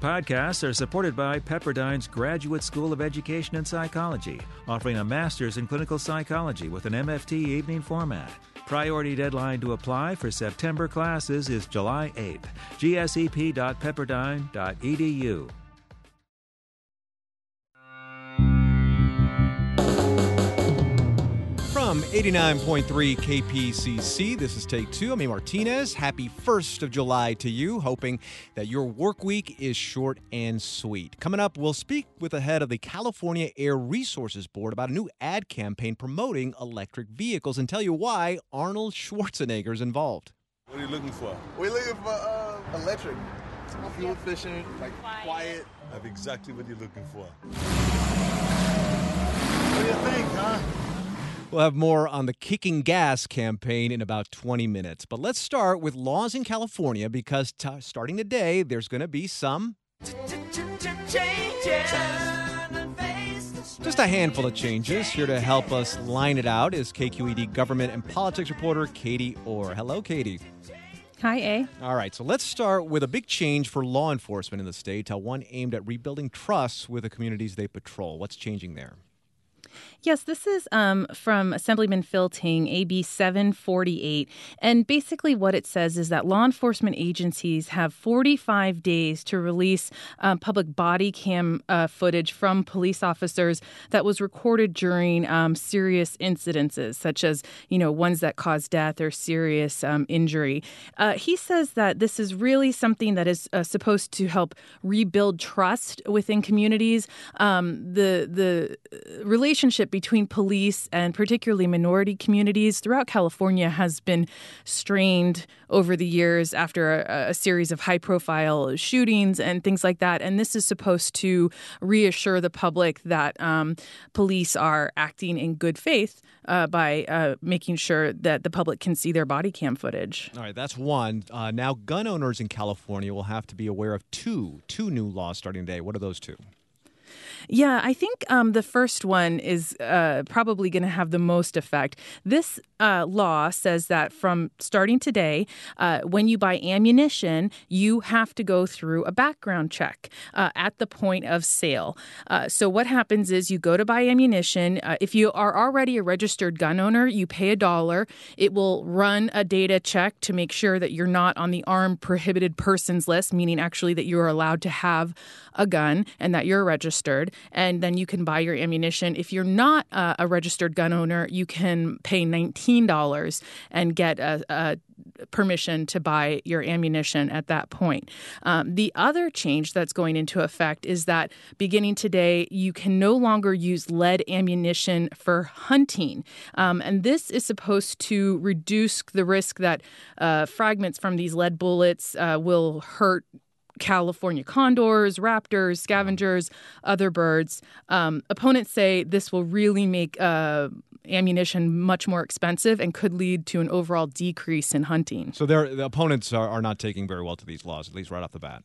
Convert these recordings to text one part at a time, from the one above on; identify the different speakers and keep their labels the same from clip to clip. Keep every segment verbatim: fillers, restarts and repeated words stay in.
Speaker 1: Podcasts are supported by Pepperdine's Graduate School of Education and Psychology, offering a master's in clinical psychology with an M F T evening format. Priority deadline to apply for September classes is July eighth. G S E P dot pepperdine dot e d u.
Speaker 2: From eighty-nine point three K P C C, this is Take Two. I'm A. Martinez. Happy first of July to you, hoping that your work week is short and sweet. Coming up, we'll speak with the head of the California Air Resources Board about a new ad campaign promoting electric vehicles and tell you why Arnold Schwarzenegger is involved.
Speaker 3: What are you looking for?
Speaker 4: We're looking for uh, electric, fuel efficient, like quiet. quiet.
Speaker 3: I have exactly what you're looking for.
Speaker 4: What do you think, huh?
Speaker 2: We'll have more on the Kicking Gas campaign in about twenty minutes. But let's start with laws in California because t- starting today, there's going to be some... Just a handful of changes. Here to help us line it out is K Q E D government and politics reporter Katie Orr. Hello, Katie.
Speaker 5: Hi, A.
Speaker 2: All right, so let's start with a big change for law enforcement in the state, uh, one aimed at rebuilding trust with the communities they patrol. What's changing there?
Speaker 5: Yes, this is um, from Assemblyman Phil Ting, A B seven forty-eight. And basically what it says is that law enforcement agencies have forty-five days to release um, public body cam uh, footage from police officers that was recorded during um, serious incidences, such as, you know, ones that cause death or serious um, injury. Uh, he says that this is really something that is uh, supposed to help rebuild trust within communities. Um, the, the relationship between police and particularly minority communities throughout California has been strained over the years after a, a series of high-profile shootings and things like that. And this is supposed to reassure the public that um, police are acting in good faith uh, by uh, making sure that the public can see their body cam footage.
Speaker 2: All right, that's one. Uh, now, gun owners in California will have to be aware of two, two new laws starting today. What are those two?
Speaker 5: Yeah, I think um, the first one is uh, probably going to have the most effect. This uh, law says that from starting today, uh, when you buy ammunition, you have to go through a background check uh, at the point of sale. Uh, so what happens is you go to buy ammunition. Uh, if you are already a registered gun owner, you pay a dollar. It will run a data check to make sure that you're not on the armed prohibited persons list, meaning actually that you're allowed to have a gun and that you're registered. And then you can buy your ammunition. If you're not uh, a registered gun owner, you can pay nineteen dollars and get a, a permission to buy your ammunition at that point. Um, the other change that's going into effect is that beginning today, you can no longer use lead ammunition for hunting. Um, and this is supposed to reduce the risk that uh, fragments from these lead bullets uh, will hurt California condors, raptors, scavengers, other birds. Um, opponents say this will really make uh, ammunition much more expensive and could lead to an overall decrease in hunting.
Speaker 2: So the opponents are, are not taking very well to these laws, at least right off the bat.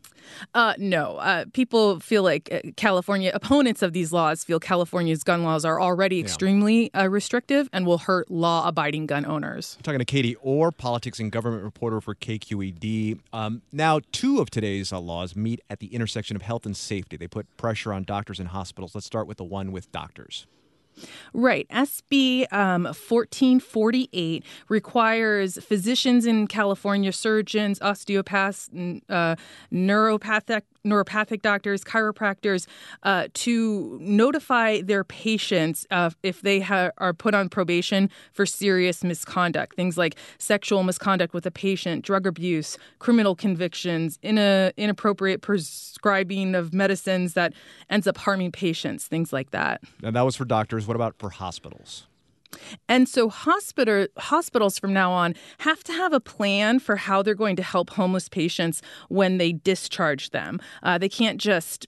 Speaker 5: Uh, no, uh, people feel like uh, California opponents of these laws feel California's gun laws are already
Speaker 2: Yeah.
Speaker 5: extremely uh, restrictive and will hurt law-abiding gun owners.
Speaker 2: I'm talking to Katie Orr, politics and government reporter for K Q E D. Um, now, two of today's uh, laws meet at the intersection of health and safety. They put pressure on doctors and hospitals. Let's start with the one with doctors.
Speaker 5: Right. S B um, fourteen forty-eight requires physicians in California, surgeons, osteopaths, uh, neuropathic neuropathic doctors, chiropractors, uh, to notify their patients uh, if they ha- are put on probation for serious misconduct, things like sexual misconduct with a patient, drug abuse, criminal convictions, in a, inappropriate prescribing of medicines that ends up harming patients, things like that.
Speaker 2: And that was for doctors. What about for hospitals?
Speaker 5: And so hospital, hospitals from now on have to have a plan for how they're going to help homeless patients when they discharge them. Uh, they can't just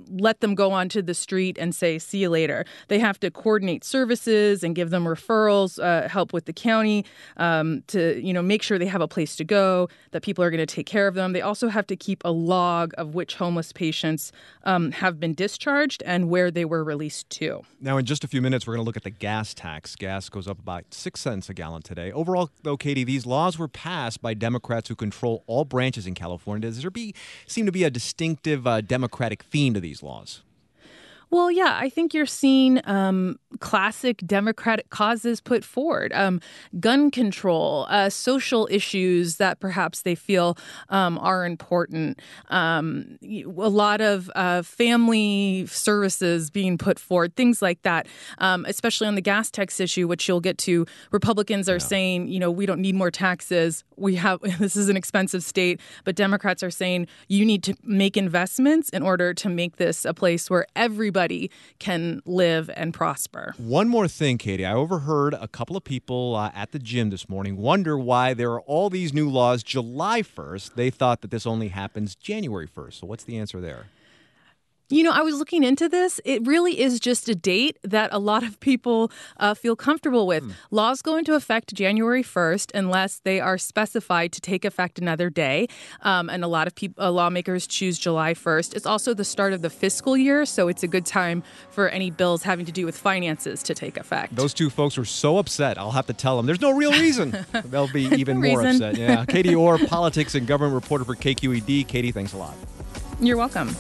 Speaker 5: let them go onto the street and say, see you later. They have to coordinate services and give them referrals, uh, help with the county um, to, you know, make sure they have a place to go, that people are going to take care of them. They also have to keep a log of which homeless patients um, have been discharged and where they were released to.
Speaker 2: Now, in just a few minutes, we're going to look at the gas tax. Gas goes up about six cents a gallon today. Overall, though, Katie, these laws were passed by Democrats who control all branches in California. Does there be seem to be a distinctive uh, Democratic theme to these laws?
Speaker 5: Well, yeah, I think you're seeing um, classic Democratic causes put forward. Um, gun control, uh, social issues that perhaps they feel um, are important. Um, a lot of uh, family services being put forward, things like that, um, especially on the gas tax issue, which you'll get to. Republicans are yeah. saying, you know, we don't need more taxes. We have this is an expensive state. But Democrats are saying you need to make investments in order to make this a place where everybody can live and prosper.
Speaker 2: One more thing, Katie. I overheard a couple of people uh, at the gym this morning wonder why there are all these new laws July first. They thought that this only happens January first. So what's the answer there?
Speaker 5: You know, I was looking into this. It really is just a date that a lot of people uh, feel comfortable with. Mm. Laws go into effect January first unless they are specified to take effect another day. Um, and a lot of people, uh, lawmakers choose July first. It's also the start of the fiscal year, so it's a good time for any bills having to do with finances to take effect.
Speaker 2: Those two folks were so upset. I'll have to tell them there's no real reason. They'll be even
Speaker 5: no
Speaker 2: more
Speaker 5: reason.
Speaker 2: upset. Yeah, Katie Orr, politics and government reporter for K Q E D. Katie, thanks a lot.
Speaker 5: You're welcome.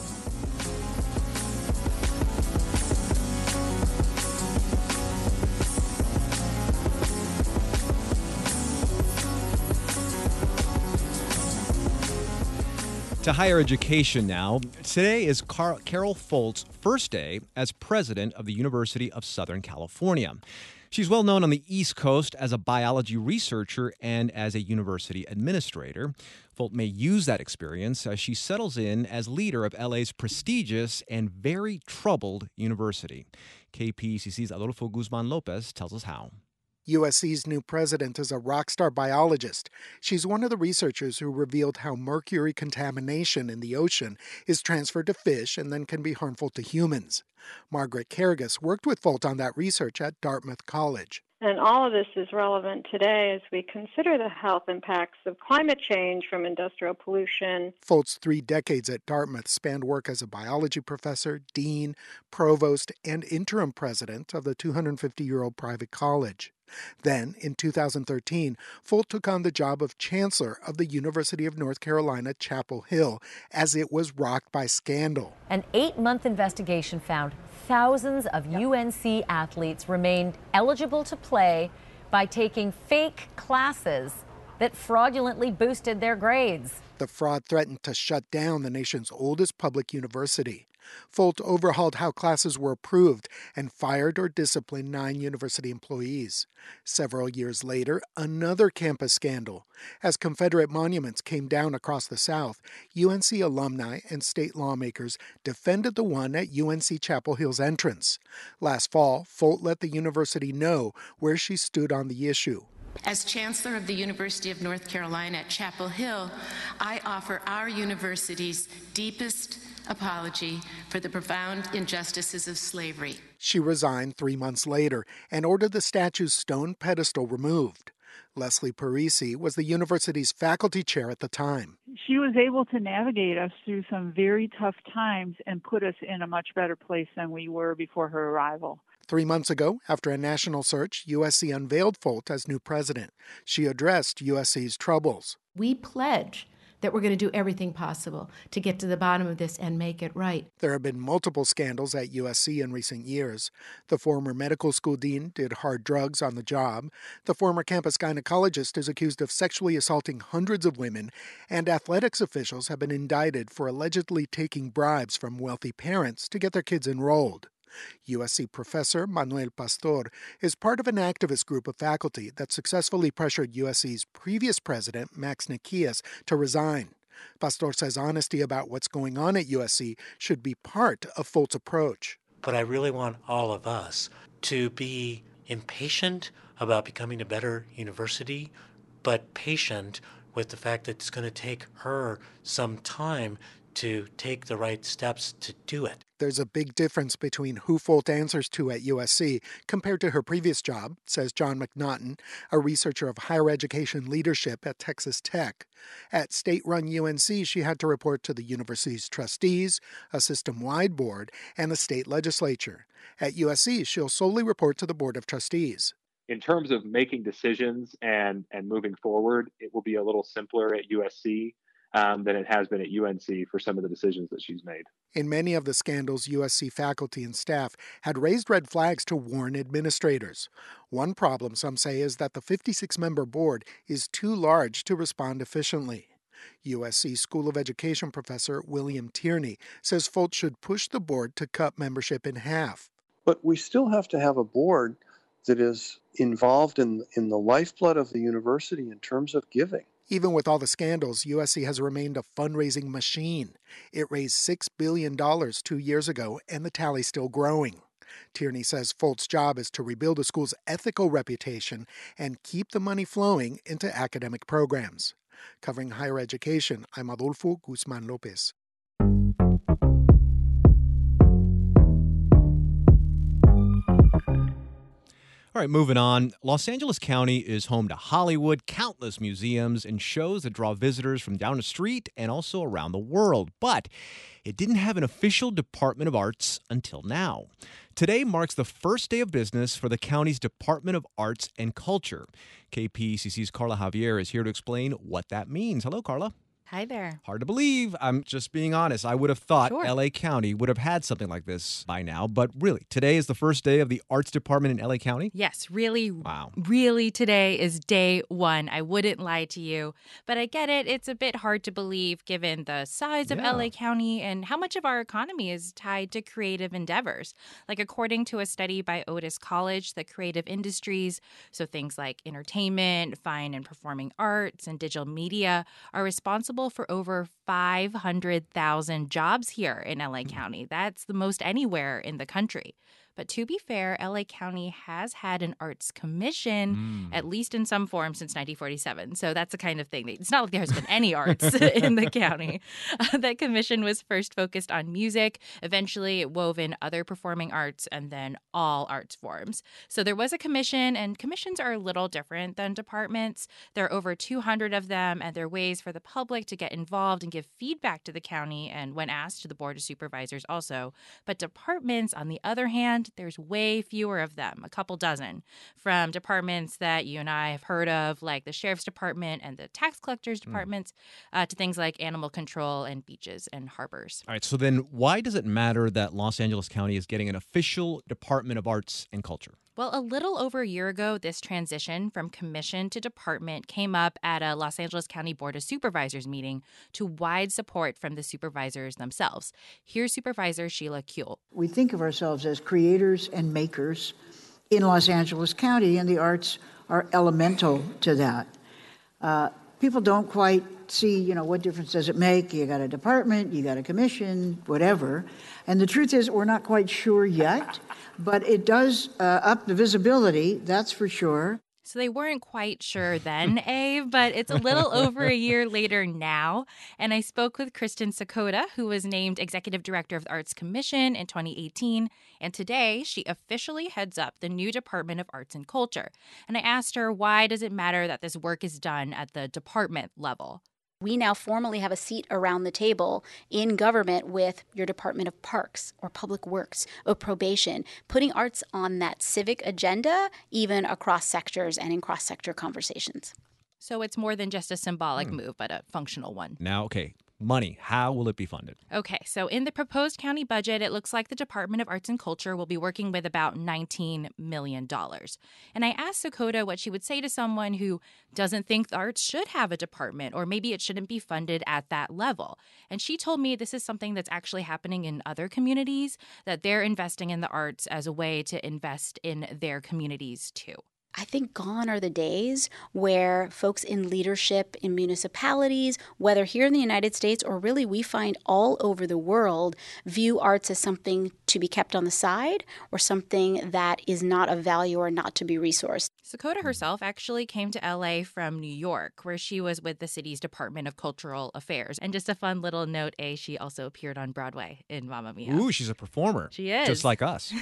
Speaker 2: To higher education now. Today is Car- Carol Folt's first day as president of the University of Southern California. She's well known on the East Coast as a biology researcher and as a university administrator. Folt may use that experience as she settles in as leader of L A's prestigious and very troubled university. K P C C's Adolfo Guzman Lopez tells us how.
Speaker 6: U S C's new president is a rock star biologist. She's one of the researchers who revealed how mercury contamination in the ocean is transferred to fish and then can be harmful to humans. Margaret Kargus worked with Folt on that research at Dartmouth College.
Speaker 7: And all of this is relevant today as we consider the health impacts of climate change from industrial pollution.
Speaker 6: Folt's three decades at Dartmouth spanned work as a biology professor, dean, provost, and interim president of the two hundred fifty-year-old private college. Then, in two thousand thirteen, Folt took on the job of chancellor of the University of North Carolina, Chapel Hill, as it was rocked by scandal.
Speaker 8: An eight-month investigation found thousands of U N C athletes remained eligible to play by taking fake classes that fraudulently boosted their grades.
Speaker 6: The fraud threatened to shut down the nation's oldest public university. Folt overhauled how classes were approved and fired or disciplined nine university employees. Several years later, another campus scandal. As Confederate monuments came down across the South, U N C alumni and state lawmakers defended the one at U N C Chapel Hill's entrance. Last fall, Folt let the university know where she stood on the issue.
Speaker 9: As Chancellor of the University of North Carolina at Chapel Hill, I offer our university's deepest apology for the profound injustices of slavery.
Speaker 6: She resigned three months later and ordered the statue's stone pedestal removed. Leslie Parisi was the university's faculty chair at the time.
Speaker 10: She was able to navigate us through some very tough times and put us in a much better place than we were before her arrival.
Speaker 6: Three months ago, after a national search, U S C unveiled Folt as new president. She addressed U S C's troubles.
Speaker 11: We pledge that we're going to do everything possible to get to the bottom of this and make it right.
Speaker 6: There have been multiple scandals at U S C in recent years. The former medical school dean did hard drugs on the job. The former campus gynecologist is accused of sexually assaulting hundreds of women, and athletics officials have been indicted for allegedly taking bribes from wealthy parents to get their kids enrolled. U S C professor Manuel Pastor is part of an activist group of faculty that successfully pressured U S C's previous president, Max Nikias, to resign. Pastor says honesty about what's going on at U S C should be part of Folt's approach.
Speaker 12: But I really want all of us to be impatient about becoming a better university, but patient with the fact that it's going to take her some time to take the right steps to do it.
Speaker 6: There's a big difference between who Folt answers to at U S C compared to her previous job, says John McNaughton, a researcher of higher education leadership at Texas Tech. At state-run U N C, she had to report to the university's trustees, a system-wide board, and the state legislature. At U S C, she'll solely report to the Board of Trustees.
Speaker 13: In terms of making decisions and, and moving forward, it will be a little simpler at U S C um, than it has been at U N C for some of the decisions that she's made.
Speaker 6: In many of the scandals, U S C faculty and staff had raised red flags to warn administrators. One problem, some say, is that the fifty-six member board is too large to respond efficiently. U S C School of Education professor William Tierney says Folt should push the board to cut membership in half.
Speaker 14: But we still have to have a board that is involved in, in the lifeblood of the university in terms of giving.
Speaker 6: Even with all the scandals, U S C has remained a fundraising machine. It raised six billion dollars two years ago, and the tally's still growing. Tierney says Folt's job is to rebuild a school's ethical reputation and keep the money flowing into academic programs. Covering higher education, I'm Adolfo Guzman Lopez.
Speaker 2: All right, moving on. Los Angeles County is home to Hollywood, countless museums, and shows that draw visitors from down the street and also around the world. But it didn't have an official Department of Arts until now. Today marks the first day of business for the county's Department of Arts and Culture. K P C C's Carla Javier is here to explain what that means. Hello, Carla.
Speaker 15: Hi there.
Speaker 2: Hard to believe. I'm just being honest. I would have thought
Speaker 15: Sure.
Speaker 2: L A County would have had something like this by now. But really, today is the first day of the Arts Department in L A County?
Speaker 15: Yes, really,
Speaker 2: Wow.
Speaker 15: really today is day one. I wouldn't lie to you. But I get it. It's a bit hard to believe given the size of
Speaker 2: Yeah.
Speaker 15: L A County and how much of our economy is tied to creative endeavors. Like according to a study by Otis College, the creative industries, so things like entertainment, fine and performing arts, and digital media, are responsible for over five hundred thousand jobs here in L A County. That's the most anywhere in the country. But to be fair, L A County has had an arts commission,
Speaker 2: Mm.
Speaker 15: at least in some form, since nineteen forty-seven. So that's the kind of thing. That, it's not like there has been any arts in the county. Uh, that commission was first focused on music. Eventually, it wove in other performing arts and then all arts forms. So there was a commission, and commissions are a little different than departments. There are over two hundred of them, and they're ways for the public to get involved and give feedback to the county, and when asked, to the Board of Supervisors also. But departments, on the other hand, there's way fewer of them, a couple dozen, from departments that you and I have heard of, like the Sheriff's Department and the Tax Collector's Departments, mm. uh, to things like animal control and beaches and harbors.
Speaker 2: All right, so then why does it matter that Los Angeles County is getting an official Department of Arts and Culture?
Speaker 15: Well, a little over a year ago, this transition from commission to department came up at a Los Angeles County Board of Supervisors meeting to wide support from the supervisors themselves. Here's Supervisor Sheila Kuehl.
Speaker 16: We think of ourselves as creators and makers in Los Angeles County, and the arts are elemental to that. Uh, people don't quite see, you know, what difference does it make? You got a department, you got a commission, whatever. And the truth is, we're not quite sure yet, but it does uh, up the visibility, that's for sure.
Speaker 15: So they weren't quite sure then, Ave, but it's a little over a year later now. And I spoke with Kristen Sakota, who was named Executive Director of the Arts Commission in twenty eighteen. And today, she officially heads up the new Department of Arts and Culture. And I asked her, why does it matter that this work is done at the department level?
Speaker 17: We now formally have a seat around the table in government with your Department of Parks or Public Works or Probation, putting arts on that civic agenda, even across sectors and in cross-sector conversations.
Speaker 15: So it's more than just a symbolic
Speaker 2: Hmm.
Speaker 15: move, but a functional one.
Speaker 2: Now, okay, money. How will it be funded?
Speaker 15: Okay, so in the proposed county budget, it looks like the Department of Arts and Culture will be working with about nineteen million dollars. And I asked Sakota what she would say to someone who doesn't think the arts should have a department, or maybe it shouldn't be funded at that level. And she told me this is something that's actually happening in other communities, that they're investing in the arts as a way to invest in their communities too.
Speaker 17: I think gone are the days where folks in leadership in municipalities, whether here in the United States or really we find all over the world, view arts as something to be kept on the side or something that is not of value or not to be resourced.
Speaker 15: Sakota herself actually came to L A from New York, where she was with the city's Department of Cultural Affairs. And just a fun little note, A, she also appeared on Broadway in Mamma Mia.
Speaker 2: Ooh, she's a performer.
Speaker 15: She is.
Speaker 2: Just like us.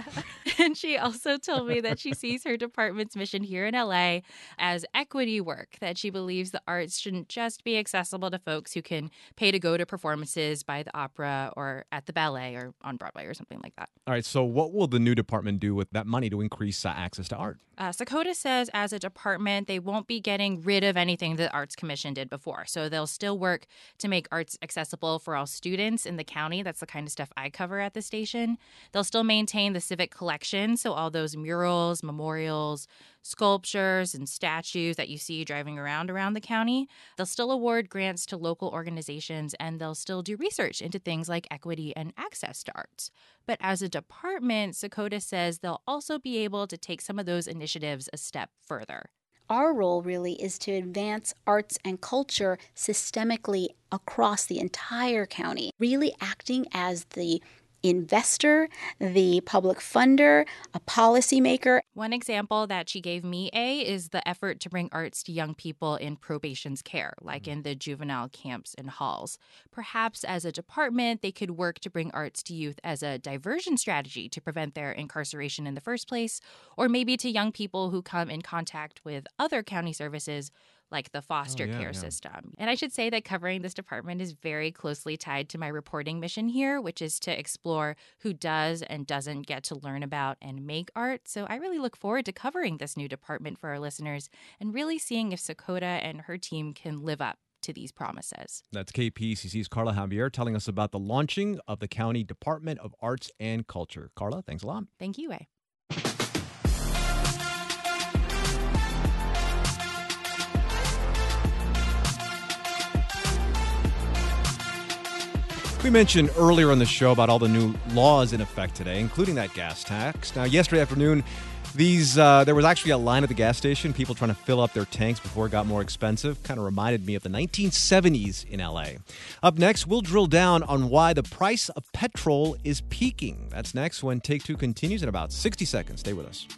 Speaker 15: And she also told me that she sees her department's mission here in L A as equity work, that she believes the arts shouldn't just be accessible to folks who can pay to go to performances by the opera or at the ballet or on Broadway or something like that.
Speaker 2: All right, so what will the new department do with that money to increase uh, access to art?
Speaker 15: Uh, Sakota says as a department, they won't be getting rid of anything the Arts Commission did before. So they'll still work to make arts accessible for all students in the county. That's the kind of stuff I cover at the station. They'll still maintain the civic collection. So all those murals, memorials, sculptures, and statues that you see driving around around the county. They'll still award grants to local organizations, and they'll still do research into things like equity and access to arts. But as a department, Sakota says they'll also be able to take some of those initiatives a step further.
Speaker 17: Our role really is to advance arts and culture systemically across the entire county, really acting as the investor, the public funder, a policymaker.
Speaker 15: One example that she gave me, A, is the effort to bring arts to young people in probation's care, like in the juvenile camps and halls. Perhaps as a department, they could work to bring arts to youth as a diversion strategy to prevent their incarceration in the first place, or maybe to young people who come in contact with other county services like the foster
Speaker 2: oh, yeah,
Speaker 15: care
Speaker 2: yeah.
Speaker 15: system. And I should say that covering this department is very closely tied to my reporting mission here, which is to explore who does and doesn't get to learn about and make art. So I really look forward to covering this new department for our listeners and really seeing if Sakota and her team can live up to these promises.
Speaker 2: That's K P C C's Carla Javier telling us about the launching of the County Department of Arts and Culture. Carla, thanks a lot.
Speaker 15: Thank you, A.
Speaker 2: We mentioned earlier on the show about all the new laws in effect today, including that gas tax. Now, yesterday afternoon, these uh, there was actually a line at the gas station, people trying to fill up their tanks before it got more expensive. Kind of reminded me of the nineteen seventies in L A. Up next, we'll drill down on why the price of petrol is peaking. That's next when Take Two continues in about sixty seconds. Stay with us.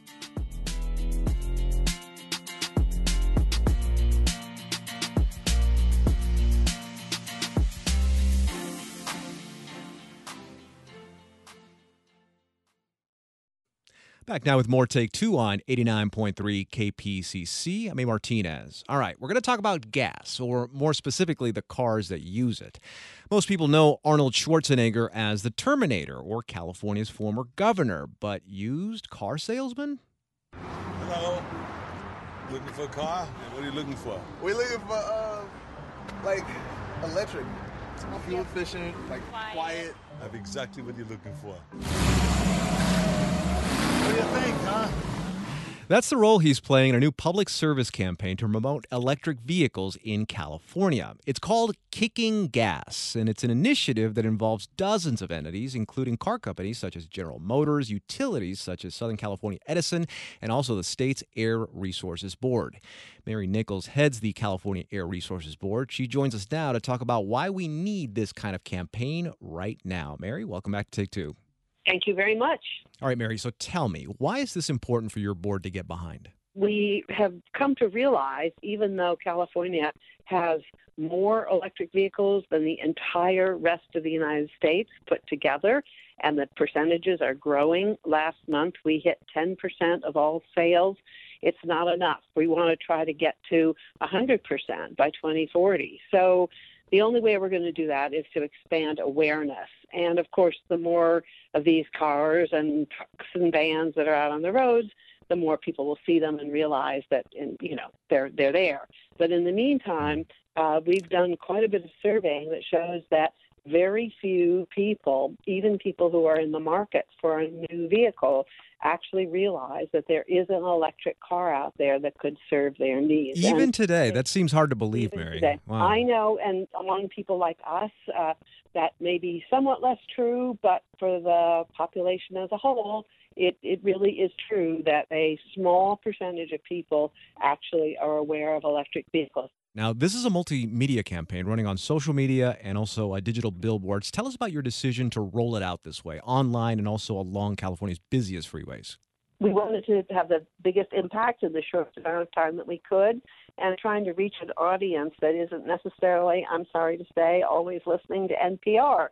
Speaker 2: Back now with more Take Two on eighty-nine point three K P C C. I'm A. Martinez. All right, we're going to talk about gas, or more specifically, the cars that use it. Most people know Arnold Schwarzenegger as the Terminator, or California's former governor, but used car salesman?
Speaker 3: Hello. Looking for a car? What are you looking for?
Speaker 4: We're looking for, uh, like, electric. Fuel efficient, like, quiet. quiet.
Speaker 3: I have exactly what you're looking for.
Speaker 4: What do you think, huh?
Speaker 2: That's the role he's playing in a new public service campaign to promote electric vehicles in California. It's called Kicking Gas, and it's an initiative that involves dozens of entities, including car companies such as General Motors, utilities such as Southern California Edison, and also the state's Air Resources Board. Mary Nichols heads the California Air Resources Board. She joins us now to talk about why we need this kind of campaign right now. Mary, welcome back to Take Two.
Speaker 18: Thank you very much.
Speaker 2: All right, Mary, so tell me, why is this important for your board to get behind?
Speaker 18: We have come to realize, even though California has more electric vehicles than the entire rest of the United States put together, and the percentages are growing. Last month, we hit ten percent of all sales. It's not enough. We want to try to get to one hundred percent by twenty forty. So the only way we're going to do that is to expand awareness. And, of course, the more of these cars and trucks and vans that are out on the roads, the more people will see them and realize that, and, you know, they're they're there. But in the meantime, uh, we've done quite a bit of surveying that shows that very few people, even people who are in the market for a new vehicle, actually realize that there is an electric car out there that could serve their needs.
Speaker 2: Even
Speaker 18: and
Speaker 2: today, that seems hard to believe, Mary.
Speaker 18: Today.
Speaker 2: Wow.
Speaker 18: I know, and among people like us, uh, that may be somewhat less true, but for the population as a whole, it, it really is true that a small percentage of people actually are aware of electric vehicles.
Speaker 2: Now, this is a multimedia campaign running on social media and also uh, digital billboards. Tell us about your decision to roll it out this way, online and also along California's busiest freeways.
Speaker 18: We wanted to have the biggest impact in the shortest amount of time that we could, and trying to reach an audience that isn't necessarily, I'm sorry to say, always listening to N P R.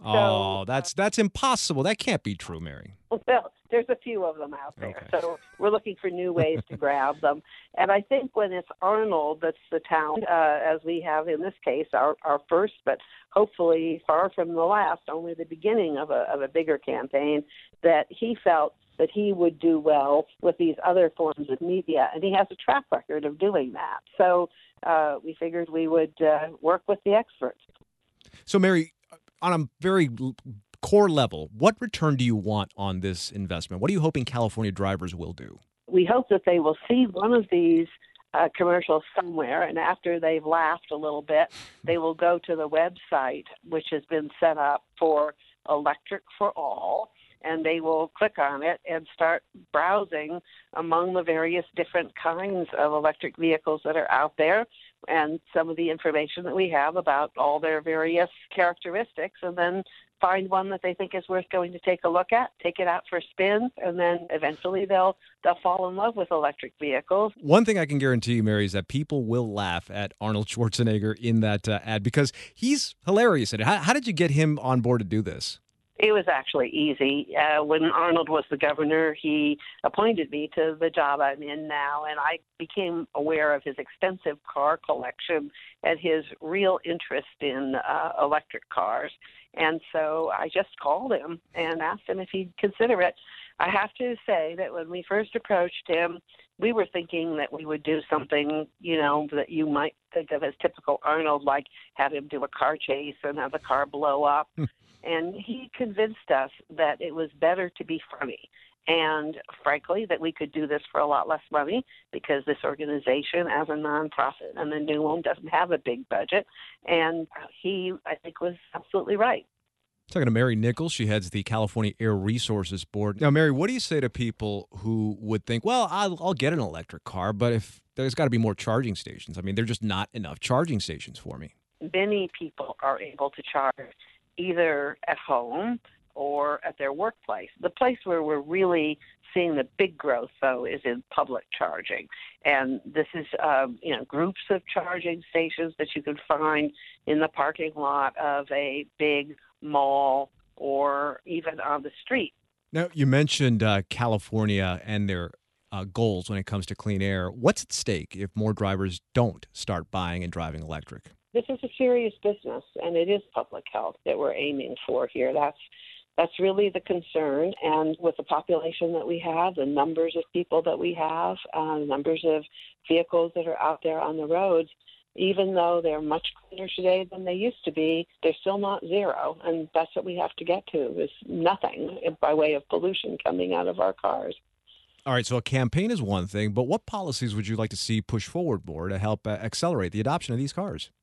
Speaker 2: Oh, that's that's impossible. That can't be true, Mary.
Speaker 18: Well, there's a few of them out there,
Speaker 2: Okay.
Speaker 18: so we're looking for new ways to grab them. And I think when it's Arnold that's the town, uh, as we have in this case, our, our first, but hopefully far from the last, only the beginning of a, of a bigger campaign, that he felt that he would do well with these other forms of media, and he has a track record of doing that. So uh, we figured we would uh, work with the experts.
Speaker 2: So, Mary, on a very l- core level, what return do you want on this investment? What are you hoping California drivers will do?
Speaker 18: We hope that they will see one of these uh, commercials somewhere, and after they've laughed a little bit, they will go to the website, which has been set up for Electric for All, and they will click on it and start browsing among the various different kinds of electric vehicles that are out there and some of the information that we have about all their various characteristics, and then find one that they think is worth going to take a look at, take it out for a spin, and then eventually they'll they'll fall in love with electric vehicles.
Speaker 2: One thing I can guarantee you, Mary, is that people will laugh at Arnold Schwarzenegger in that uh, ad because he's hilarious at it. How, how did you get him on board to do this?
Speaker 18: It was actually easy. Uh, when Arnold was the governor, he appointed me to the job I'm in now, and I became aware of his extensive car collection and his real interest in uh, electric cars. And so I just called him and asked him if he'd consider it. I have to say that when we first approached him, we were thinking that we would do something, you know, that you might think of as typical Arnold, like have him do a car chase and have the car blow up. And he convinced us that it was better to be funny. And frankly, that we could do this for a lot less money because this organization, as a nonprofit and the new one, doesn't have a big budget. And he, I think, was absolutely right.
Speaker 2: Talking to Mary Nichols. She heads the California Air Resources Board. Now, Mary, what do you say to people who would think, well, I'll, I'll get an electric car, but if there's got to be more charging stations. I mean, there's just not enough charging stations for me.
Speaker 18: Many people are able to charge either at home or at their workplace. The place where we're really seeing the big growth, though, is in public charging. And this is, um, you know, groups of charging stations that you can find in the parking lot of a big mall or even on the street.
Speaker 2: Now, you mentioned uh, California and their uh, goals when it comes to clean air. What's at stake if more drivers don't start buying and driving electric?
Speaker 18: This is a serious business, and it is public health that we're aiming for here. That's that's really the concern. And with the population that we have, the numbers of people that we have, uh, numbers of vehicles that are out there on the roads, even though they're much cleaner today than they used to be, they're still not zero. And that's what we have to get to, is nothing by way of pollution coming out of our cars.
Speaker 2: All right, so a campaign is one thing, but what policies would you like to see push forward more to help uh, accelerate the adoption of these cars?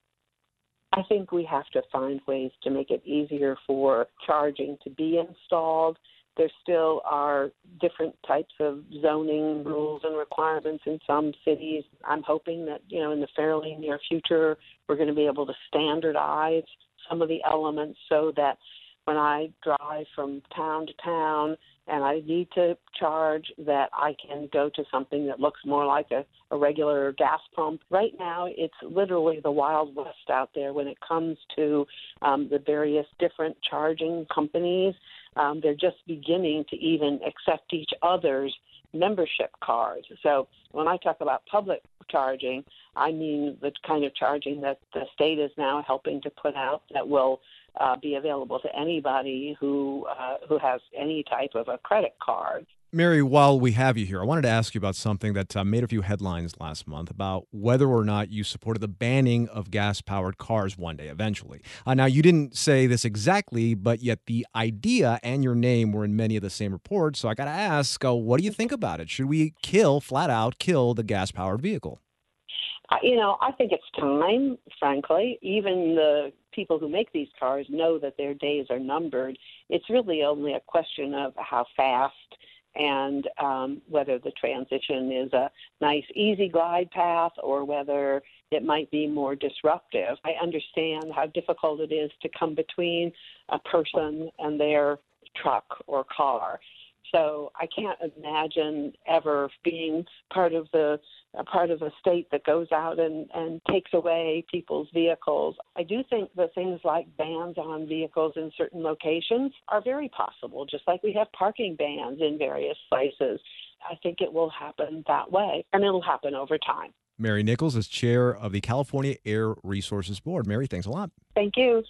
Speaker 18: I think we have to find ways to make it easier for charging to be installed. There still are different types of zoning rules and requirements in some cities. I'm hoping that, you know, in the fairly near future, we're going to be able to standardize some of the elements so that when I drive from town to town and I need to charge, that I can go to something that looks more like a, a regular gas pump. Right now, it's literally the Wild West out there when it comes to um, the various different charging companies. Um, they're just beginning to even accept each other's membership cards. So when I talk about public charging, I mean the kind of charging that the state is now helping to put out that will Uh, be available to anybody who uh, who has any type of a credit card.
Speaker 2: Mary, while we have you here, I wanted to ask you about something that uh, made a few headlines last month about whether or not you supported the banning of gas-powered cars one day eventually. Uh, now, you didn't say this exactly, but yet the idea and your name were in many of the same reports. So I got to ask, uh, what do you think about it? Should we kill, flat out, kill the gas-powered vehicle?
Speaker 18: Uh, you know, I think it's time, frankly. Even the people who make these cars know that their days are numbered. It's really only a question of how fast and um, whether the transition is a nice, easy glide path or whether it might be more disruptive. I understand how difficult it is to come between a person and their truck or car. So I can't imagine ever being part of the a part of a state that goes out and, and takes away people's vehicles. I do think that things like bans on vehicles in certain locations are very possible, just like we have parking bans in various places. I think it will happen that way, and it'll happen over time.
Speaker 2: Mary Nichols is chair of the California Air Resources Board. Mary, thanks a lot.
Speaker 18: Thank you.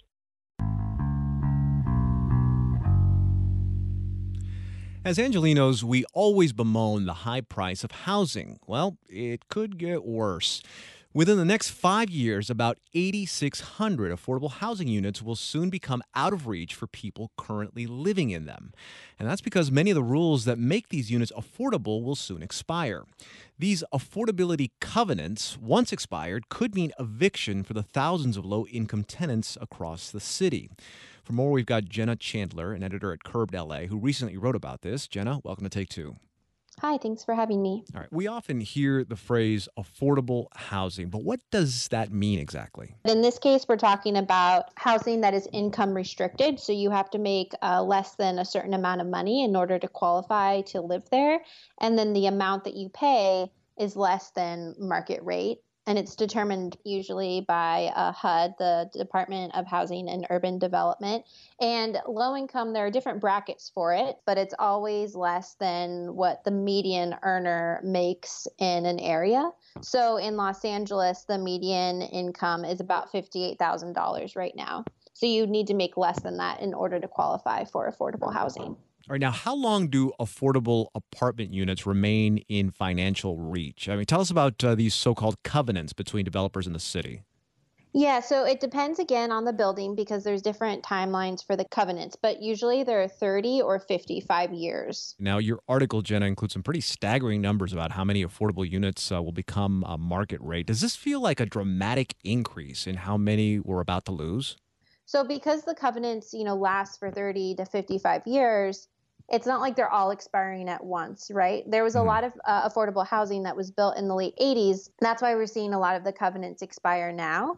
Speaker 2: As Angelenos, we always bemoan the high price of housing. Well, it could get worse. Within the next five years, about eight thousand six hundred affordable housing units will soon become out of reach for people currently living in them. And that's because many of the rules that make these units affordable will soon expire. These affordability covenants, once expired, could mean eviction for the thousands of low-income tenants across the city. For more, we've got Jenna Chandler, an editor at Curbed L A, who recently wrote about this. Jenna, welcome to Take Two.
Speaker 19: Hi, thanks for having me.
Speaker 2: All right. We often hear the phrase affordable housing, but what does that mean exactly?
Speaker 19: In this case, we're talking about housing that is income restricted. So you have to make uh, less than a certain amount of money in order to qualify to live there. And then the amount that you pay is less than market rate. And it's determined usually by uh, H U D, the Department of Housing and Urban Development. And low income, there are different brackets for it, but it's always less than what the median earner makes in an area. So in Los Angeles, the median income is about fifty-eight thousand dollars right now. So you need to make less than that in order to qualify for affordable housing.
Speaker 2: All right, now, how long do affordable apartment units remain in financial reach? I mean, tell us about uh, these so-called covenants between developers and the city.
Speaker 19: Yeah, so it depends again on the building because there's different timelines for the covenants, but usually there are thirty or fifty-five years.
Speaker 2: Now, your article, Jenna, includes some pretty staggering numbers about how many affordable units uh, will become a market rate. Does this feel like a dramatic increase in how many we're about to lose?
Speaker 19: So because the covenants, you know, last for thirty to fifty-five years, it's not like they're all expiring at once, right? There was a lot of uh, affordable housing that was built in the late eighties. That's why we're seeing a lot of the covenants expire now.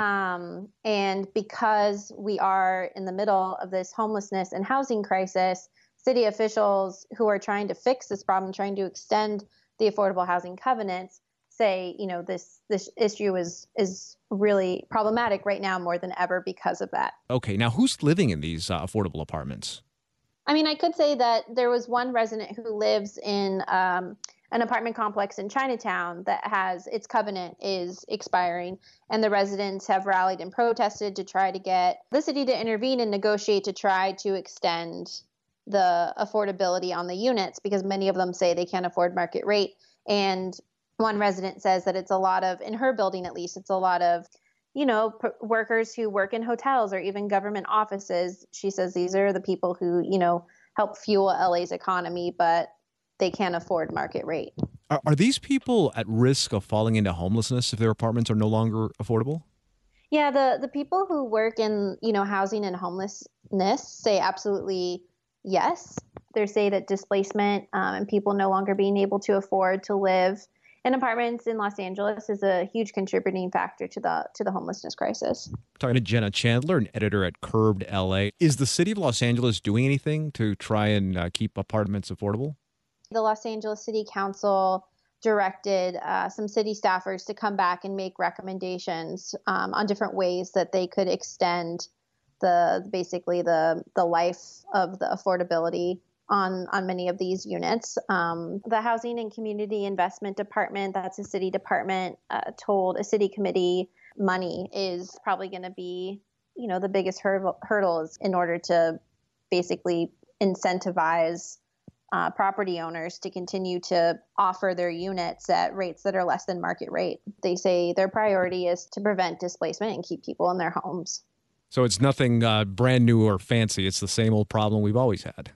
Speaker 19: Um, and because we are in the middle of this homelessness and housing crisis, city officials who are trying to fix this problem, trying to extend the affordable housing covenants, say, you know, this this issue is is really problematic right now more than ever because of that.
Speaker 2: Okay, now who's living in these uh, affordable apartments?
Speaker 19: I mean, I could say that there was one resident who lives in um, an apartment complex in Chinatown that has its covenant is expiring, and the residents have rallied and protested to try to get the city to intervene and negotiate to try to extend the affordability on the units because many of them say they can't afford market rate. And one resident says that it's a lot of, in her building at least, it's a lot of you know, p- workers who work in hotels or even government offices. She says these are the people who, you know, help fuel L A's economy, but they can't afford market rate.
Speaker 2: Are, are these people at risk of falling into homelessness if their apartments are no longer affordable?
Speaker 19: Yeah, the, the people who work in, you know, housing and homelessness say absolutely yes. They say that displacement um, and people no longer being able to afford to live in apartments in Los Angeles is a huge contributing factor to the to the homelessness crisis.
Speaker 2: Talking to Jenna Chandler, an editor at Curbed L A. Is the city of Los Angeles doing anything to try and uh, keep apartments affordable?
Speaker 19: The Los Angeles City Council directed uh, some city staffers to come back and make recommendations um, on different ways that they could extend the basically the the life of the affordability on on many of these units. Um, the Housing and Community Investment Department, that's a city department, uh, told a city committee money is probably going to be, you know, the biggest hurdle, hurdles in order to basically incentivize uh, property owners to continue to offer their units at rates that are less than market rate. They say their priority is to prevent displacement and keep people in their homes.
Speaker 2: So it's nothing uh, brand new or fancy. It's the same old problem we've always had.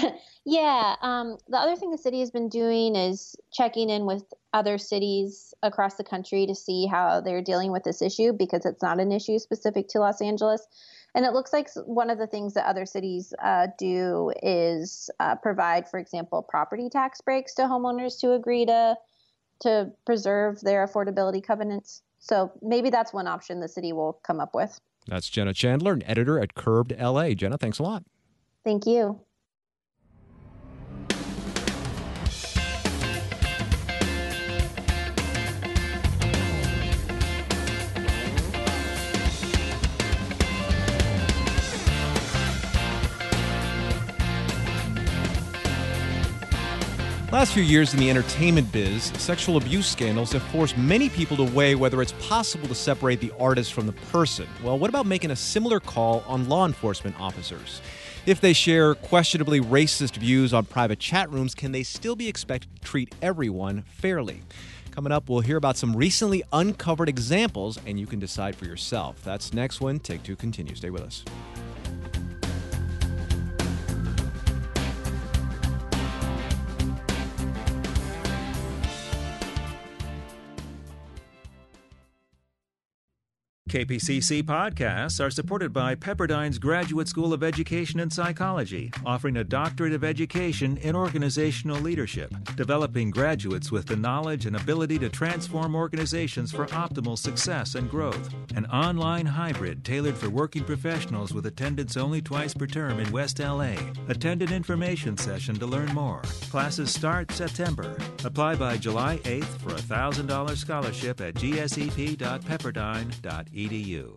Speaker 19: Yeah. Um, the other thing the city has been doing is checking in with other cities across the country to see how they're dealing with this issue because it's not an issue specific to Los Angeles. And it looks like one of the things that other cities uh, do is uh, provide, for example, property tax breaks to homeowners to agree to to preserve their affordability covenants. So maybe that's one option the city will come up with.
Speaker 2: That's Jenna Chandler, an editor at Curbed L A. Jenna, thanks a lot.
Speaker 19: Thank you.
Speaker 2: Last few years in the entertainment biz, sexual abuse scandals have forced many people to weigh whether it's possible to separate the artist from the person. Well, what about making a similar call on law enforcement officers? If they share questionably racist views on private chat rooms, can they still be expected to treat everyone fairly? Coming up, we'll hear about some recently uncovered examples, and you can decide for yourself. That's next when Take Two continues. Stay with us.
Speaker 1: K P C C podcasts are supported by Pepperdine's Graduate School of Education and Psychology, offering a doctorate of education in organizational leadership, developing graduates with the knowledge and ability to transform organizations for optimal success and growth. An online hybrid tailored for working professionals with attendance only twice per term in West L A. Attend an information session to learn more. Classes start September. Apply by July eighth for a one thousand dollars scholarship at g s e p dot pepperdine dot e d u.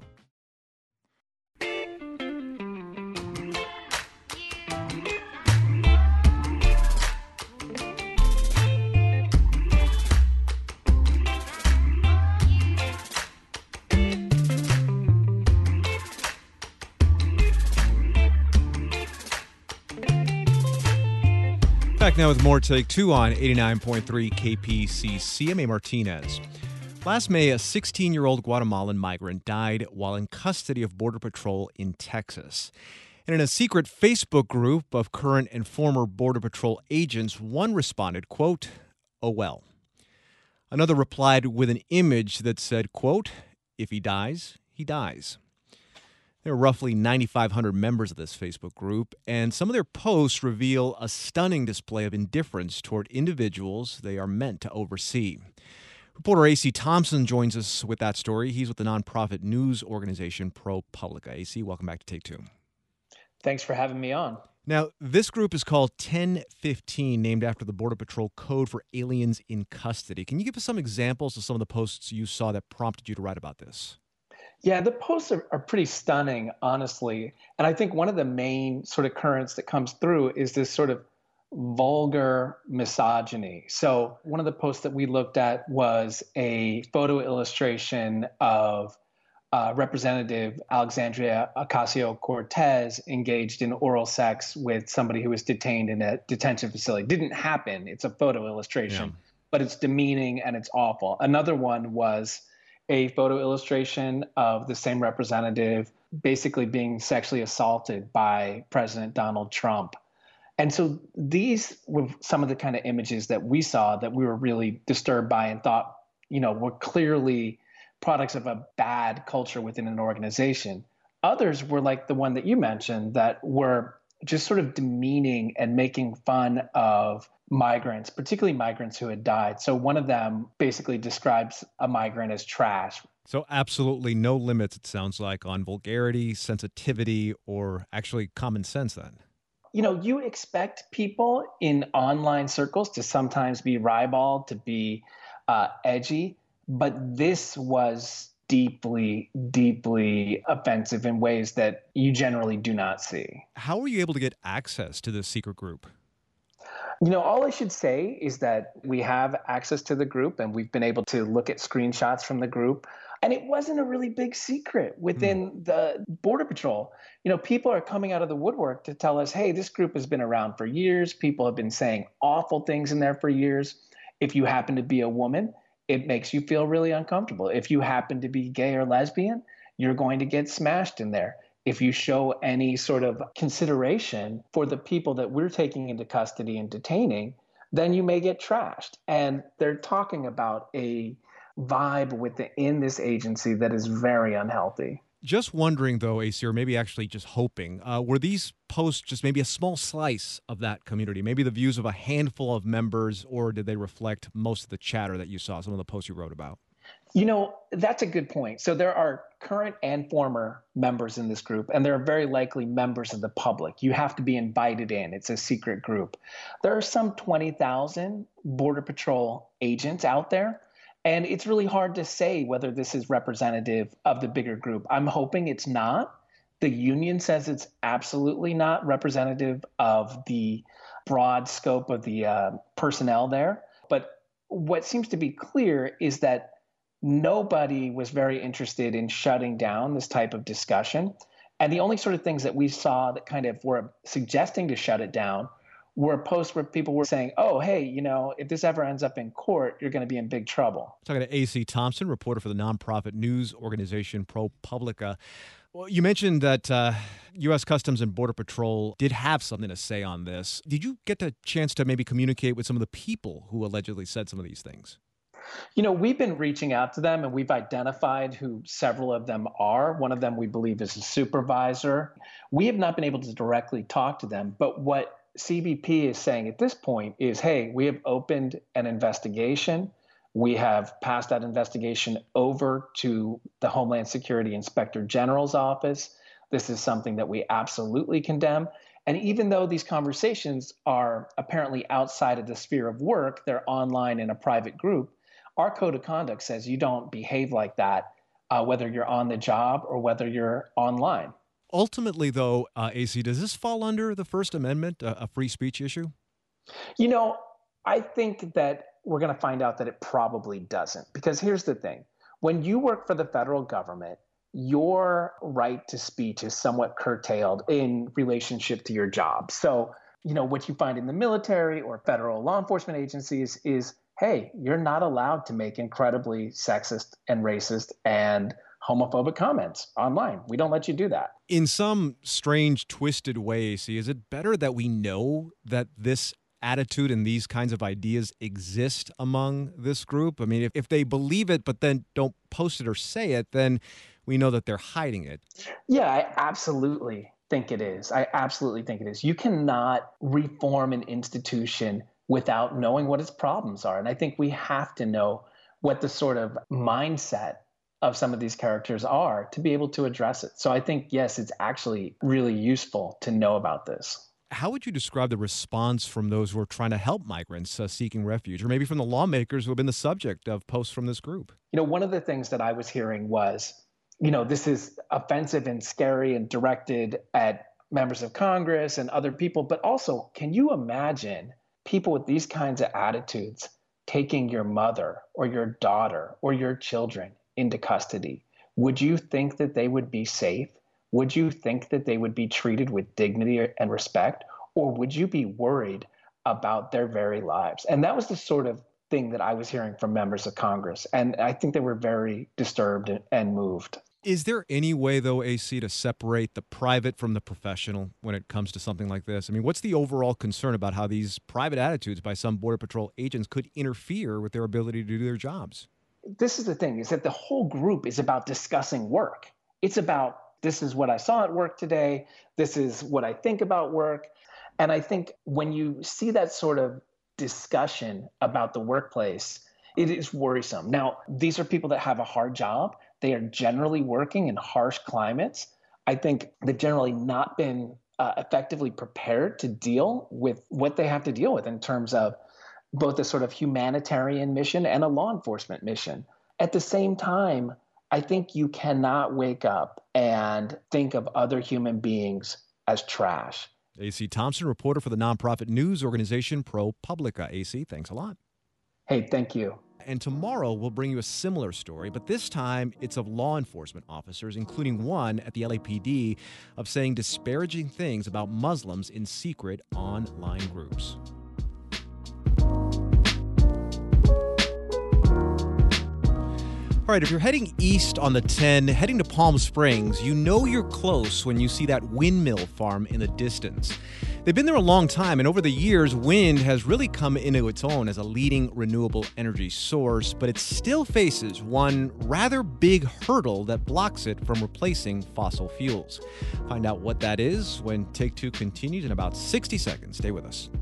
Speaker 2: Back now with more Take Two on eighty-nine point three K P C C. I'm A. Martinez. Last May, a sixteen-year-old Guatemalan migrant died while in custody of Border Patrol in Texas. And in a secret Facebook group of current and former Border Patrol agents, one responded, quote, "Oh well." Another replied with an image that said, quote, "If he dies, he dies." There are roughly nine thousand five hundred members of this Facebook group, and some of their posts reveal a stunning display of indifference toward individuals they are meant to oversee. Reporter A C Thompson joins us with that story. He's with the nonprofit news organization ProPublica. A C, welcome back to Take Two.
Speaker 20: Thanks for having me on.
Speaker 2: Now, this group is called ten fifteen, named after the Border Patrol Code for Aliens in Custody. Can you give us some examples of some of the posts you saw that prompted you to write about this?
Speaker 20: Yeah, the posts are, are pretty stunning, honestly. And I think one of the main sort of currents that comes through is this sort of vulgar misogyny. So one of the posts that we looked at was a photo illustration of uh, Representative Alexandria Ocasio-Cortez engaged in oral sex with somebody who was detained in a detention facility. Didn't happen. It's a photo illustration, yeah. But it's demeaning and it's awful. Another one was a photo illustration of the same representative basically being sexually assaulted by President Donald Trump. And so these were some of the kind of images that we saw that we were really disturbed by and thought, you know, were clearly products of a bad culture within an organization. Others were like the one that you mentioned that were just sort of demeaning and making fun of migrants, particularly migrants who had died. So one of them basically describes a migrant as trash.
Speaker 2: So absolutely no limits, it sounds like, on vulgarity, sensitivity, or actually common sense then.
Speaker 20: You know, you expect people in online circles to sometimes be ribald, to be uh, edgy, but this was deeply, deeply offensive in ways that you generally do not see.
Speaker 2: How were you able to get access to this secret group?
Speaker 20: You know, all I should say is that we have access to the group and we've been able to look at screenshots from the group. And it wasn't a really big secret within mm. the Border Patrol. You know, people are coming out of the woodwork to tell us, hey, this group has been around for years. People have been saying awful things in there for years. If you happen to be a woman, it makes you feel really uncomfortable. If you happen to be gay or lesbian, you're going to get smashed in there. If you show any sort of consideration for the people that we're taking into custody and detaining, then you may get trashed. And they're talking about a vibe within this agency that is very unhealthy.
Speaker 2: Just wondering, though, A C, or maybe actually just hoping, uh, were these posts just maybe a small slice of that community, maybe the views of a handful of members, or did they reflect most of the chatter that you saw, some of the posts you wrote about?
Speaker 20: You know, that's a good point. So there are current and former members in this group, and there are very likely members of the public. You have to be invited in. It's a secret group. There are some twenty thousand Border Patrol agents out there, and it's really hard to say whether this is representative of the bigger group. I'm hoping it's not. The union says it's absolutely not representative of the broad scope of the uh, personnel there. But what seems to be clear is that nobody was very interested in shutting down this type of discussion. And the only sort of things that we saw that kind of were suggesting to shut it down were posts where people were saying, oh, hey, you know, if this ever ends up in court, you're going to be in big trouble.
Speaker 2: Talking to A C Thompson, reporter for the nonprofit news organization ProPublica. Well, you mentioned that uh, U S Customs and Border Patrol did have something to say on this. Did you get the chance to maybe communicate with some of the people who allegedly said some of these things?
Speaker 20: You know, we've been reaching out to them, and we've identified who several of them are. One of them we believe is a supervisor. We have not been able to directly talk to them, but what C B P is saying at this point is, hey, we have opened an investigation. We have passed that investigation over to the Homeland Security Inspector General's office. This is something that we absolutely condemn. And even though these conversations are apparently outside of the sphere of work, they're online in a private group, our code of conduct says you don't behave like that, uh, whether you're on the job or whether you're online.
Speaker 2: Ultimately, though, uh, A C, does this fall under the First Amendment, a, a free speech issue?
Speaker 20: You know, I think that we're going to find out that it probably doesn't. Because here's the thing. When you work for the federal government, your right to speech is somewhat curtailed in relationship to your job. So, you know, what you find in the military or federal law enforcement agencies is, hey, you're not allowed to make incredibly sexist and racist and homophobic comments online. We don't let you do that.
Speaker 2: In some strange, twisted way, see, is it better that we know that this attitude and these kinds of ideas exist among this group? I mean, if, if they believe it but then don't post it or say it, then we know that they're hiding it.
Speaker 20: Yeah, I absolutely think it is. I absolutely think it is. You cannot reform an institution without knowing what its problems are. And I think we have to know what the sort of mindset of some of these characters are to be able to address it. So I think, yes, it's actually really useful to know about this.
Speaker 2: How would you describe the response from those who are trying to help migrants uh, seeking refuge, or maybe from the lawmakers who have been the subject of posts from this group?
Speaker 20: You know, one of the things that I was hearing was, you know, this is offensive and scary and directed at members of Congress and other people, but also, can you imagine people with these kinds of attitudes taking your mother or your daughter or your children into custody? Would you think that they would be safe? Would you think that they would be treated with dignity and respect? Or would you be worried about their very lives? And that was the sort of thing that I was hearing from members of Congress. And I think they were very disturbed and moved.
Speaker 2: Is there any way, though, A C, to separate the private from the professional when it comes to something like this? I mean, what's the overall concern about how these private attitudes by some Border Patrol agents could interfere with their ability to do their jobs?
Speaker 20: This is the thing, is that the whole group is about discussing work. It's about, this is what I saw at work today. This is what I think about work. And I think when you see that sort of discussion about the workplace, it is worrisome. Now, these are people that have a hard job. They are generally working in harsh climates. I think they've generally not been uh, effectively prepared to deal with what they have to deal with in terms of both a sort of humanitarian mission and a law enforcement mission. At the same time, I think you cannot wake up and think of other human beings as trash.
Speaker 2: A C Thompson, reporter for the nonprofit news organization ProPublica. A C, thanks a lot.
Speaker 20: Hey, thank you.
Speaker 2: And tomorrow we'll bring you a similar story, but this time it's of law enforcement officers, including one at the L A P D, of saying disparaging things about Muslims in secret online groups. All right, if you're heading east on the ten, heading to Palm Springs, you know you're close when you see that windmill farm in the distance. They've been there a long time, and over the years, wind has really come into its own as a leading renewable energy source, but it still faces one rather big hurdle that blocks it from replacing fossil fuels. Find out what that is when Take Two continues in about sixty seconds. Stay with us.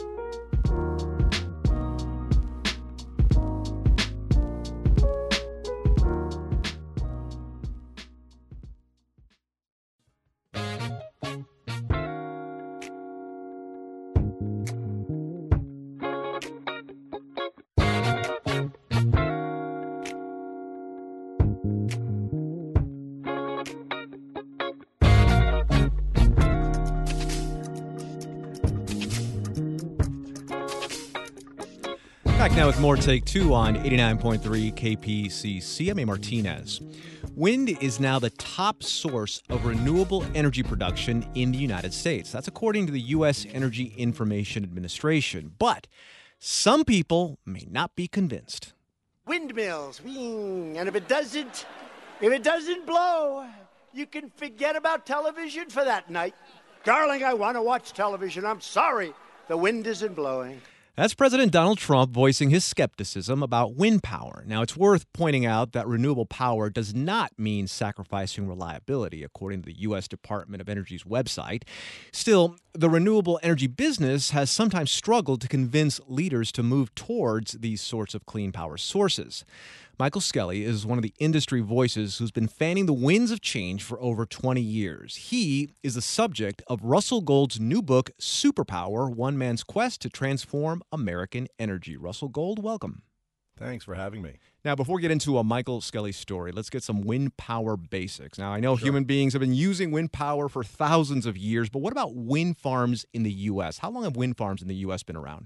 Speaker 2: Back now with more Take Two on eighty-nine point three K P C C. I'm A. Martinez. Wind is now the top source of renewable energy production in the United States. That's according to the U S Energy Information Administration. But some people may not be convinced.
Speaker 21: Windmills, wing, and if it doesn't, if it doesn't blow, you can forget about television for that night. Darling, I want to watch television. I'm sorry, the wind isn't blowing.
Speaker 2: That's President Donald Trump voicing his skepticism about wind power. Now, it's worth pointing out that renewable power does not mean sacrificing reliability, according to the U S Department of Energy's website. Still, the renewable energy business has sometimes struggled to convince leaders to move towards these sorts of clean power sources. Michael Skelly is one of the industry voices who's been fanning the winds of change for over twenty years. He is the subject of Russell Gold's new book, Superpower, One Man's Quest to Transform American Energy. Russell Gold, welcome.
Speaker 22: Thanks for having me.
Speaker 2: Now, before we get into a Michael Skelly story, let's get some wind power basics. Now, I know
Speaker 22: Sure.
Speaker 2: human beings have been using wind power for thousands of years, but what about wind farms in the U S? How long have wind farms in the U S been around?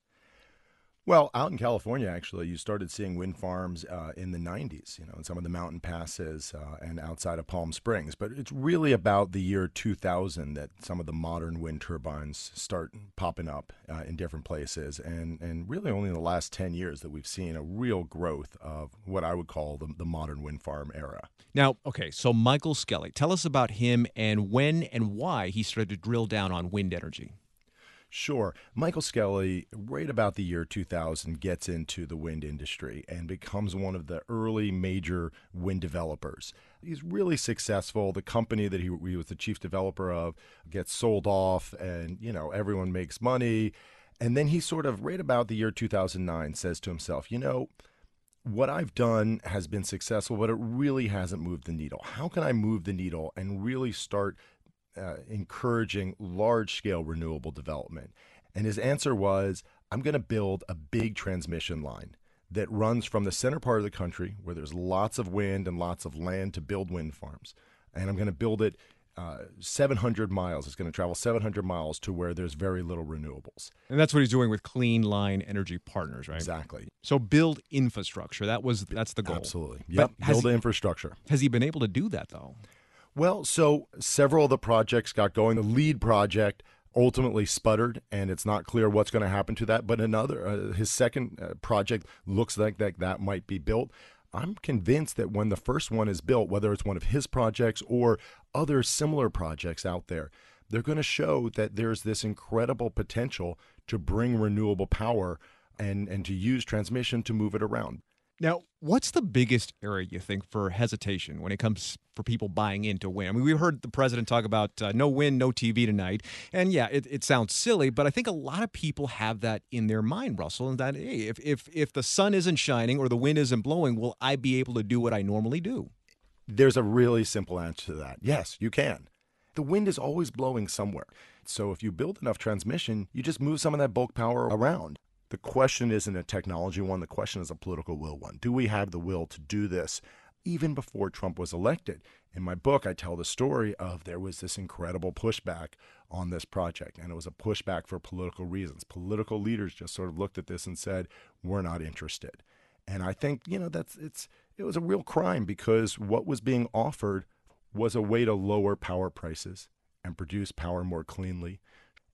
Speaker 22: Well, out in California, actually, you started seeing wind farms uh, in the nineties, you know, in some of the mountain passes uh, and outside of Palm Springs. But it's really about the year two thousand that some of the modern wind turbines start popping up uh, in different places. And, and really only in the last ten years that we've seen a real growth of what I would call the, the modern wind farm era.
Speaker 2: Now, okay, so Michael Skelly, tell us about him and when and why he started to drill down on wind energy.
Speaker 22: Sure. Michael Skelly, right about the year two thousand, gets into the wind industry and becomes one of the early major wind developers. He's really successful. The company that he, he was the chief developer of gets sold off, and, you know, everyone makes money. And then he sort of, right about the year two thousand nine, says to himself, you know, what I've done has been successful, but it really hasn't moved the needle. How can I move the needle and really start Uh, encouraging large-scale renewable development? And his answer was, I'm going to build a big transmission line that runs from the center part of the country where there's lots of wind and lots of land to build wind farms. And I'm going to build it uh, seven hundred miles. It's going to travel seven hundred miles to where there's very little renewables.
Speaker 2: And that's what he's doing with Clean Line Energy Partners, right?
Speaker 22: Exactly.
Speaker 2: So build infrastructure. That was that's the goal.
Speaker 22: Absolutely.
Speaker 2: But
Speaker 22: Yep.
Speaker 2: has
Speaker 22: Build
Speaker 2: he-
Speaker 22: infrastructure.
Speaker 2: Has he been able to do that, though?
Speaker 22: Well, so several of the projects got going. The lead project ultimately sputtered, and it's not clear what's going to happen to that. But another, uh, his second uh, project looks like that, that might be built. I'm convinced that when the first one is built, whether it's one of his projects or other similar projects out there, they're going to show that there's this incredible potential to bring renewable power and, and to use transmission to move it around.
Speaker 2: Now, what's the biggest area, you think, for hesitation when it comes for people buying into wind? I mean, we heard the president talk about uh, no wind, no T V tonight. And yeah, it, it sounds silly, but I think a lot of people have that in their mind, Russell, and that, hey, if, if, if the sun isn't shining or the wind isn't blowing, will I be able to do what I normally do?
Speaker 22: There's a really simple answer to that. Yes, you can. The wind is always blowing somewhere. So if you build enough transmission, you just move some of that bulk power around. The question isn't a technology one. The question is a political will one. Do we have the will to do this? Even before Trump was elected. In my book, I tell the story of there was this incredible pushback on this project, and it was a pushback for political reasons. Political leaders just sort of looked at this and said, we're not interested. And I think, you know, that's it's it was a real crime, because what was being offered was a way to lower power prices and produce power more cleanly.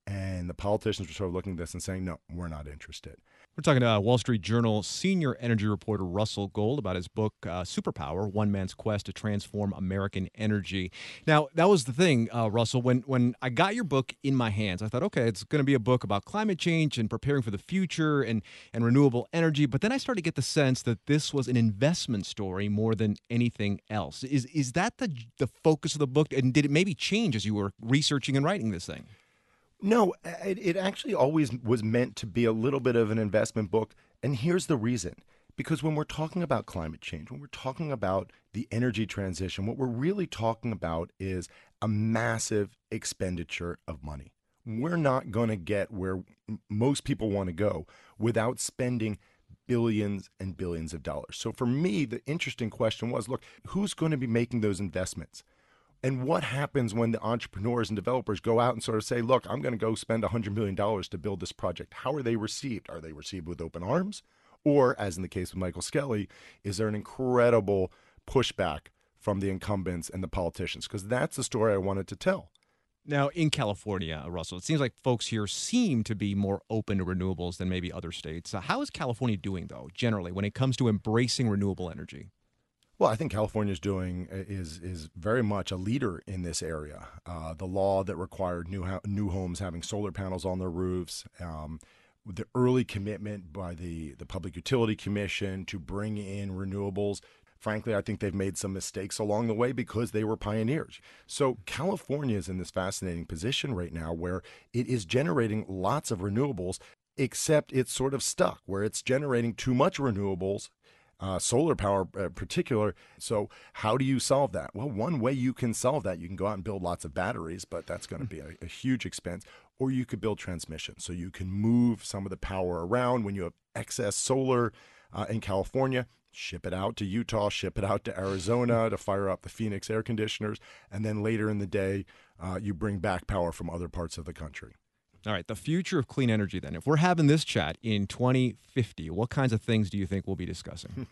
Speaker 22: And the politicians were sort of looking at this and saying, no, we're not interested.
Speaker 2: We're talking to uh, Wall Street Journal senior energy reporter Russell Gold about his book, uh, Superpower, One Man's Quest to Transform American Energy. Now, that was the thing, uh, Russell. When, when I got your book in my hands, I thought, okay, it's going to be a book about climate change and preparing for the future and, and renewable energy. But then I started to get the sense that this was an investment story more than anything else. Is, is that the, the focus of the book? And did it maybe change as you were researching and writing this thing?
Speaker 22: No, it, it actually always was meant to be a little bit of an investment book. And here's the reason. Because when we're talking about climate change, when we're talking about the energy transition, what we're really talking about is a massive expenditure of money. We're not going to get where most people want to go without spending billions and billions of dollars. So for me, the interesting question was, look, who's going to be making those investments? And what happens when the entrepreneurs and developers go out and sort of say, look, I'm going to go spend one hundred million dollars to build this project? How are they received? Are they received with open arms? Or, as in the case with Michael Skelly, is there an incredible pushback from the incumbents and the politicians? Because that's the story I wanted to tell.
Speaker 2: Now, in California, Russell, it seems like folks here seem to be more open to renewables than maybe other states. Uh, how is California doing, though, generally, when it comes to embracing renewable energy?
Speaker 22: Well, I think California is doing is is very much a leader in this area. Uh, the law that required new ho- new homes having solar panels on their roofs, um, the early commitment by the the Public Utility Commission to bring in renewables. Frankly, I think they've made some mistakes along the way because they were pioneers. So California is in this fascinating position right now where it is generating lots of renewables, except it's sort of stuck where it's generating too much renewables. Uh, solar power in particular. So how do you solve that? Well, one way you can solve that, you can go out and build lots of batteries, but that's going to be a, a huge expense. Or you could build transmission. So you can move some of the power around when you have excess solar uh, in California, ship it out to Utah, ship it out to Arizona to fire up the Phoenix air conditioners. And then later in the day, uh, you bring back power from other parts of the country.
Speaker 2: All right, the future of clean energy then. If we're having this chat in twenty fifty, what kinds of things do you think we'll be discussing?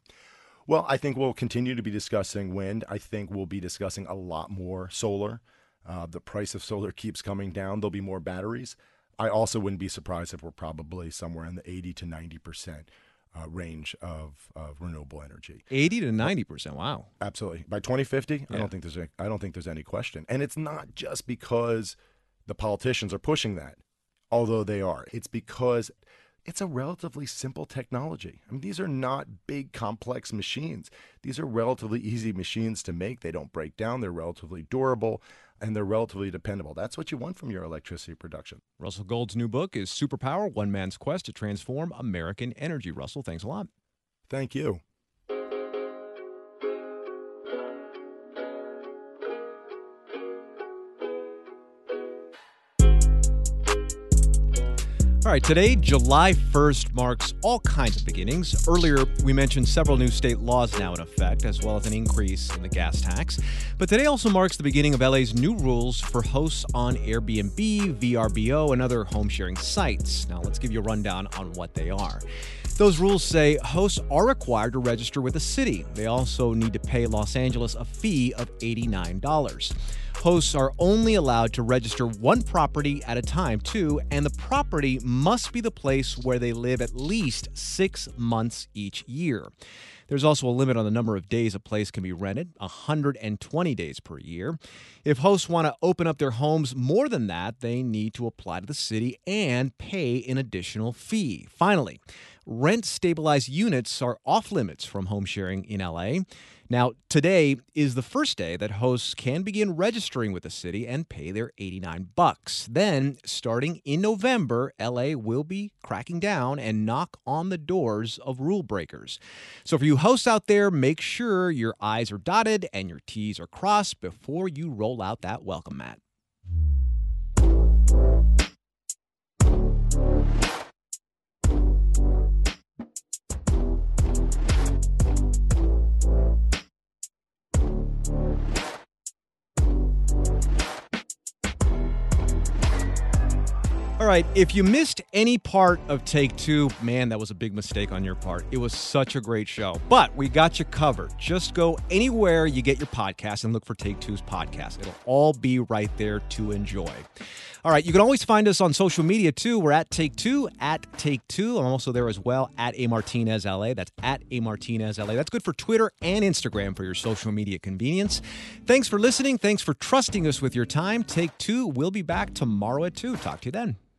Speaker 22: Well, I think we'll continue to be discussing wind. I think we'll be discussing a lot more solar. Uh, the price of solar keeps coming down. There'll be more batteries. I also wouldn't be surprised if we're probably somewhere in the eighty to ninety percent uh, range of, of renewable energy.
Speaker 2: eighty to ninety percent, wow.
Speaker 22: Absolutely. By twenty fifty,
Speaker 2: Yeah.
Speaker 22: I don't think there's any, I don't think there's any question. And it's not just because the politicians are pushing that, although they are. It's because it's a relatively simple technology. I mean, these are not big, complex machines. These are relatively easy machines to make. They don't break down. They're relatively durable, and they're relatively dependable. That's what you want from your electricity production.
Speaker 2: Russell Gold's new book is Superpower, One Man's Quest to Transform American Energy. Russell, thanks a lot.
Speaker 22: Thank you.
Speaker 2: All right, today, July first, marks all kinds of beginnings. Earlier, we mentioned several new state laws now in effect, as well as an increase in the gas tax. But today also marks the beginning of L A's new rules for hosts on Airbnb, V R B O, and other home-sharing sites. Now, let's give you a rundown on what they are. Those rules say hosts are required to register with the city. They also need to pay Los Angeles a fee of eighty-nine dollars. Hosts are only allowed to register one property at a time, too, and the property must be the place where they live at least six months each year. There's also a limit on the number of days a place can be rented, one hundred twenty days per year. If hosts want to open up their homes more than that, they need to apply to the city and pay an additional fee. Finally, rent-stabilized units are off limits from home sharing in L A. Now, today is the first day that hosts can begin registering with the city and pay their eighty-nine bucks. Then, starting in November, L A will be cracking down and knock on the doors of rule breakers. So for you hosts out there, make sure your I's are dotted and your T's are crossed before you roll out that welcome mat. All right, if you missed any part of Take Two, man, that was a big mistake on your part. It was such a great show. But we got you covered. Just go anywhere you get your podcast and look for Take Two's podcast. It'll all be right there to enjoy. All right, you can always find us on social media, too. We're at Take Two, at Take Two. I'm also there as well, at A Martinez L A. That's at A Martinez L A. That's good for Twitter and Instagram for your social media convenience. Thanks for listening. Thanks for trusting us with your time. Take Two. We'll be back tomorrow at two. Talk to you then.